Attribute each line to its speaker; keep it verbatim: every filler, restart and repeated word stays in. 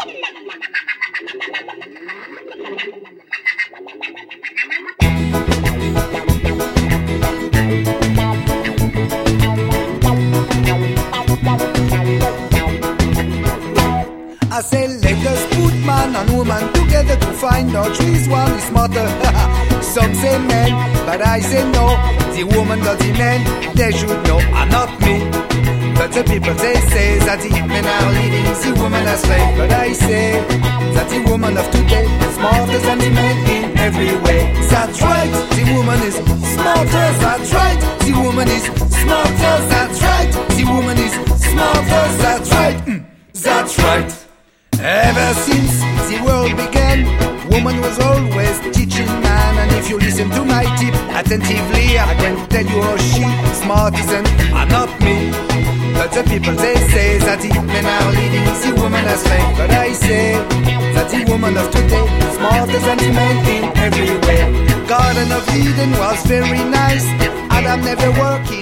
Speaker 1: I say let us put man and woman together to find out which is one is smarter. Some say men, but I say no. The woman or the man, they should know, and not me. But the people they say that the men are leading the woman astray. But I say that the woman of today is smarter than the man in every way. That's right, the woman is smarter. That's right, the woman is smarter. That's right, the woman is smarter. That's right, mm, that's right. Ever since the world began, woman was always teaching man. And if you listen to my tip attentively, I can tell you how she smart isn't, and not me. But the people they say that the men are leading the woman astray. But I say that the woman of today is smarter than the man in every way. Garden of Eden was very nice. Adam never working